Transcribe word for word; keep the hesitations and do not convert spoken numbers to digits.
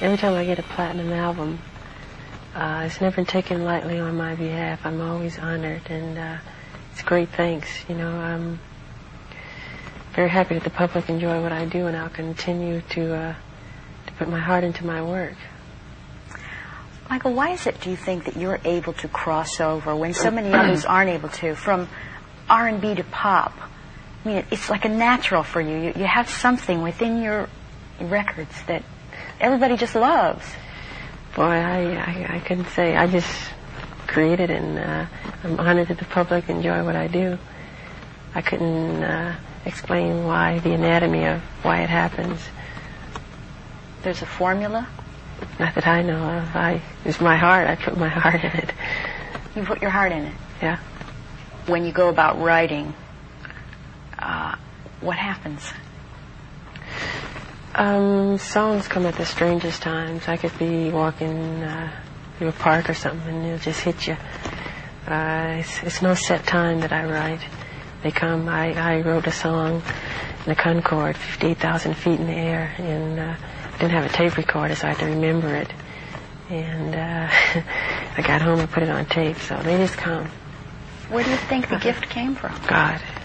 every time I get a platinum album, uh, it's never taken lightly on my behalf. I'm always honored, and uh, it's great thanks. You know, I'm very happy that the public enjoy what I do, and I'll continue to uh, to put my heart into my work. Michael, why is it, do you think, that you're able to cross over when so many others aren't able to, from R and B to pop? I mean, it's like a natural for you. You, you have something within your records that everybody just loves. Boy, I, I, I couldn't say. I just created it, and uh, I'm honored that the public enjoy what I do. I couldn't uh, explain why, the anatomy of why it happens. There's a formula? Not that I know of. I, it's my heart. I put my heart in it. You put your heart in it? Yeah. When you go about writing, uh, what happens? Um, songs come at the strangest times. I could be walking uh, through a park or something, and it'll just hit you. Uh, it's, it's no set time that I write. They come. I, I wrote a song in the Concorde, fifty-eight thousand feet in the air, and uh, I didn't have a tape recorder, so I had to remember it. And uh, I got home and put it on tape, so they just come. Where do you think the gift came from? God.